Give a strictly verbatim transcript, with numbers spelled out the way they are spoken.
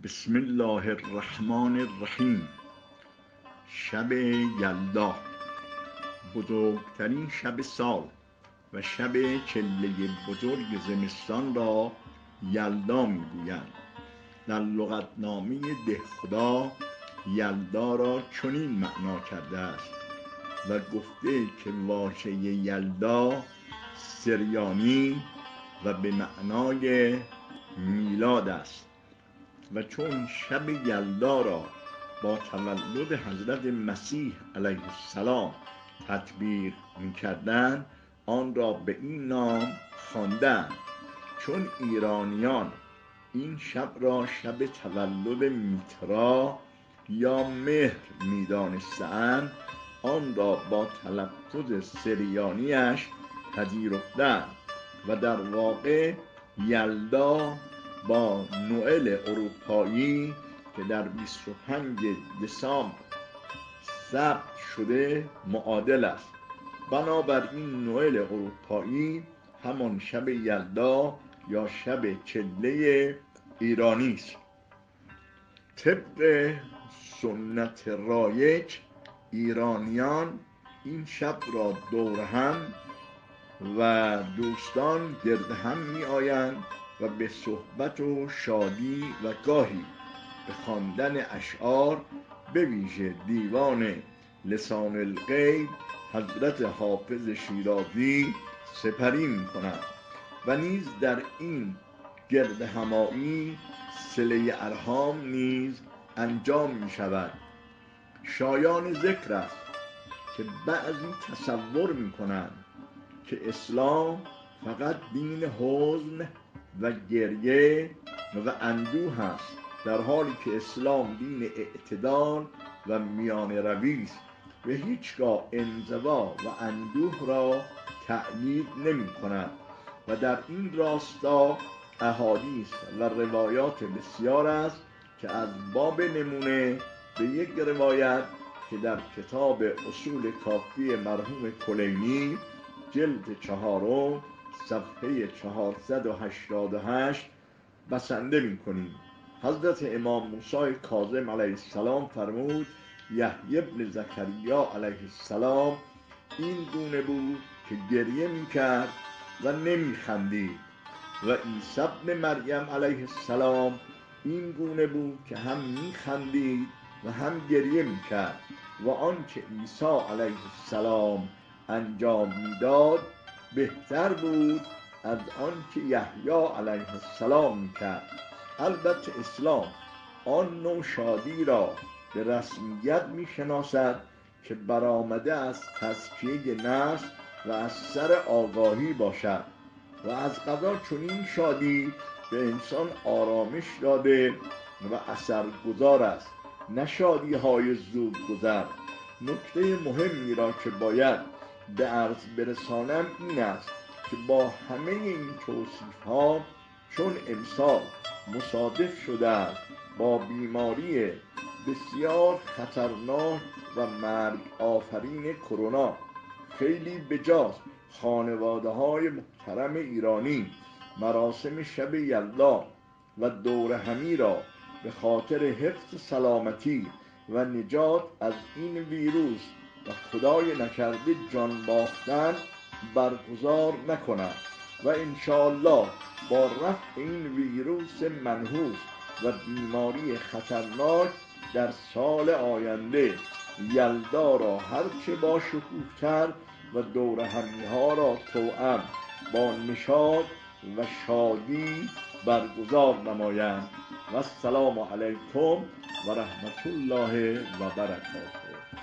بسم الله الرحمن الرحیم. شب یلدا، بزرگترین شب سال و شب چله بزرگ زمستان را یلدا میگویند. در لغتنامه دهخدا یلدا را چنین معنا کرده است و گفته که واژه یلدا سریانی و به معنای میلاد است و چون شب یلدا را با تولد حضرت مسیح علیه السلام تطبیق می‌کردند، آن را به این نام خواندند. چون ایرانیان این شب را شب تولد میترا یا مهر می‌دانستند، آن را با تلفظ سریانیش پذیرفتند و در واقع یلدا با نوئل اروپایی که در بیست و پنجم دسامبر ثبت شده معادل است. بنابراین نوئل اروپایی همان شب یلدا یا شب چله ایرانی است. طبق سنت رایج ایرانیان این شب را دور هم و دوستان گرد هم می آیند و به صحبت و شادی و گاهی به خواندن اشعار، به ویژه دیوان لسان الغیب حضرت حافظ شیرازی سپری می کنند و نیز در این گرد همایی صله ارحام نیز انجام می شود. شایان ذکر است که بعضی تصور می کنند که اسلام فقط دین حزن و گریه و اندوه است، در حالی که اسلام دین اعتدال و میانه روی است و هیچگاه انزوا و اندوه را تأیید نمی کند و در این راستا احادیث و روایات بسیار است که از باب نمونه به یک روایت که در کتاب اصول کافی مرحوم کلینی جلد چهارم صفحه چهارصد و هشتاد و هشت بسنده می کنیم. حضرت امام موسی کاظم علیه السلام فرمود یحیی بن زکریا علیه السلام این گونه بود که گریه می کرد و نمی خندید و عیسی بن مریم علیه السلام این گونه بود که هم می خندید و هم گریه می کرد و آنچه عیسی علیه السلام انجام میداد بهتر بود از آنچه یحیی علیه السلام میکرد. البته اسلام آن نوع شادی را به رسمیت میشناسد که برآمده از تزکیه نفس و از سر آگاهی باشد و از قضا چنین شادی به انسان آرامش داده و اثرگذار است، نه شادی های زود گذر. نکته مهمی را که باید به عرض برسانم این است که با همه این توصیف ها چون امسال مصادف شده است با بیماری بسیار خطرناک و مرگ آفرین کرونا، خیلی بجاست خانواده های محترم ایرانی مراسم شب یلدا و دور همی را به خاطر حفظ سلامتی و نجات از این ویروس و خدای نکرده جان باختن برگزار نکنند و انشاءالله با رفع این ویروس منحوس و بیماری خطرناک در سال آینده یلدا را هرچه با شکوه‌تر و دور همی ها را توأم با نشاط و شادی برگزار نمایند. و السلام علیکم و رحمت الله و برکاته.